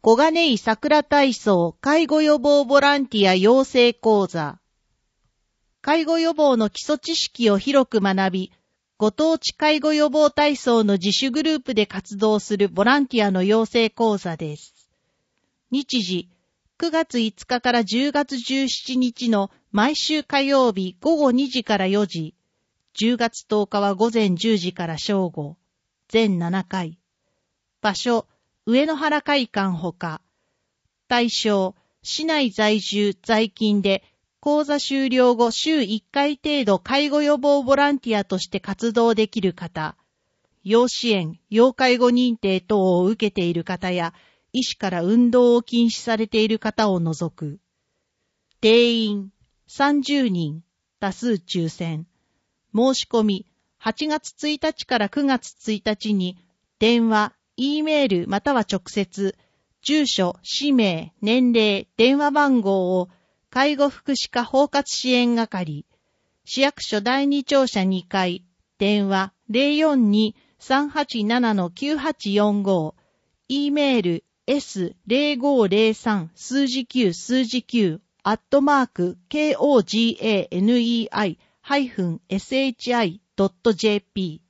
小金井桜体操介護予防ボランティア養成講座。介護予防の基礎知識を広く学び、ご当地介護予防体操の自主グループで活動するボランティアの養成講座です。日時、9月5日から10月17日の毎週火曜日午後2時から4時、10月10日は午前10時から正午、全7回。場所、上野原会館ほか。対象、市内在住在勤で、講座終了後週1回程度介護予防ボランティアとして活動できる方、要支援、要介護認定等を受けている方や、医師から運動を禁止されている方を除く。定員30人、多数抽選。申し込み、8月1日から9月1日に、電話、E メールまたは直接、住所、氏名、年齢、電話番号を、介護福祉課包括支援係、市役所第2庁舎2階、電話 042-387-9845、E メール s0503 数字9数字9@koganei-shi.jp